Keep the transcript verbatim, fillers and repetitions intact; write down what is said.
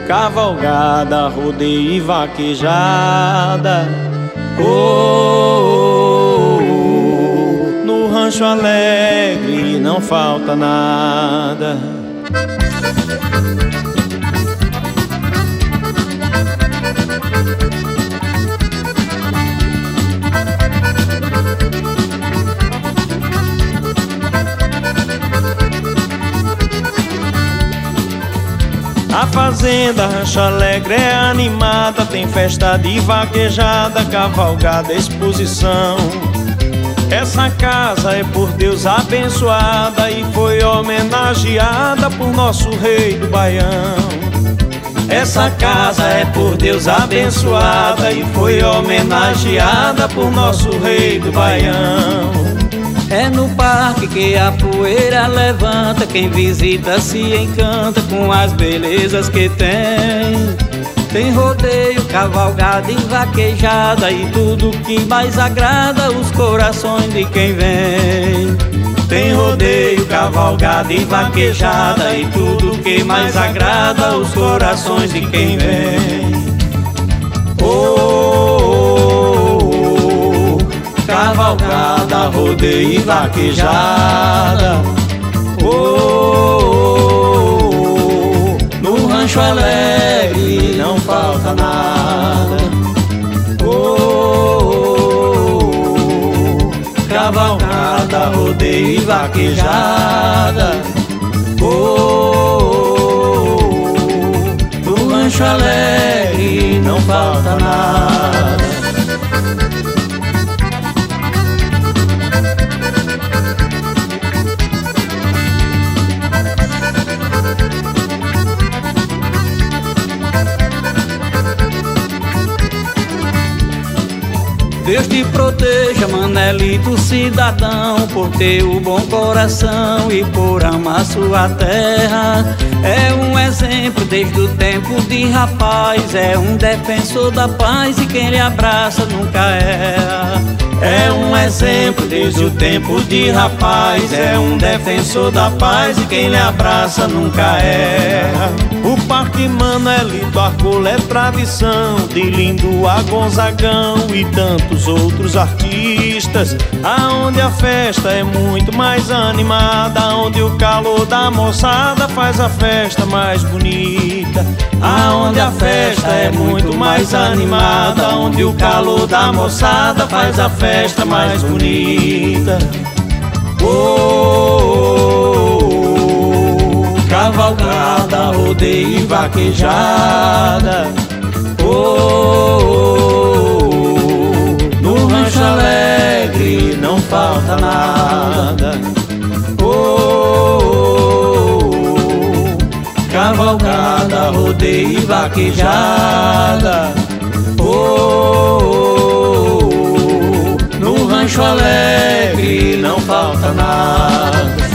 cavalgada, rodeio e vaquejada. Oh, oh, oh, no Rancho Alegre não falta nada. A fazenda Rancho Alegre é animada, tem festa de vaquejada, cavalgada, exposição. Essa casa é por Deus abençoada e foi homenageada por nosso rei do Baião. Essa casa é por Deus abençoada e foi homenageada por nosso rei do Baião. É no parque que a poeira levanta, quem visita se encanta com as belezas que tem. Tem rodeio, cavalgada e vaquejada e tudo que mais agrada os corações de quem vem. Tem rodeio, cavalgada e vaquejada e tudo que mais agrada os corações de quem vem. Oh, cavalgada, rodeio e vaquejada. Oh, oh, oh, no Rancho Alegre não falta nada. Oh, oh, oh, cavalgada, rodeio e vaquejada. Oh, oh, oh, no Rancho Alegre não falta nada. Deus te proteja, Manelito cidadão, por ter o bom coração e por amar sua terra. É um exemplo desde o tempo de rapaz, é um defensor da paz e quem lhe abraça nunca erra. É um exemplo desde o tempo de rapaz, é um defensor da paz e quem lhe abraça nunca erra. O Parque Manelito Arcola é tradição, de Lindo a Gonzagão e tantos outros artistas. Aonde a festa é muito mais animada, aonde o calor da moçada faz a festa mais bonita. Aonde a festa é muito mais animada, onde o calor da moçada faz a festa mais bonita. Oh, oh, oh, cavalgada, rodeio e vaquejada. Oh, oh, oh, no Rancho Alegre não falta nada. Oh, oh, oh, cavalgada, rodeio e vaquejada. Oh, oh, oh, no Rancho Alegre não falta nada.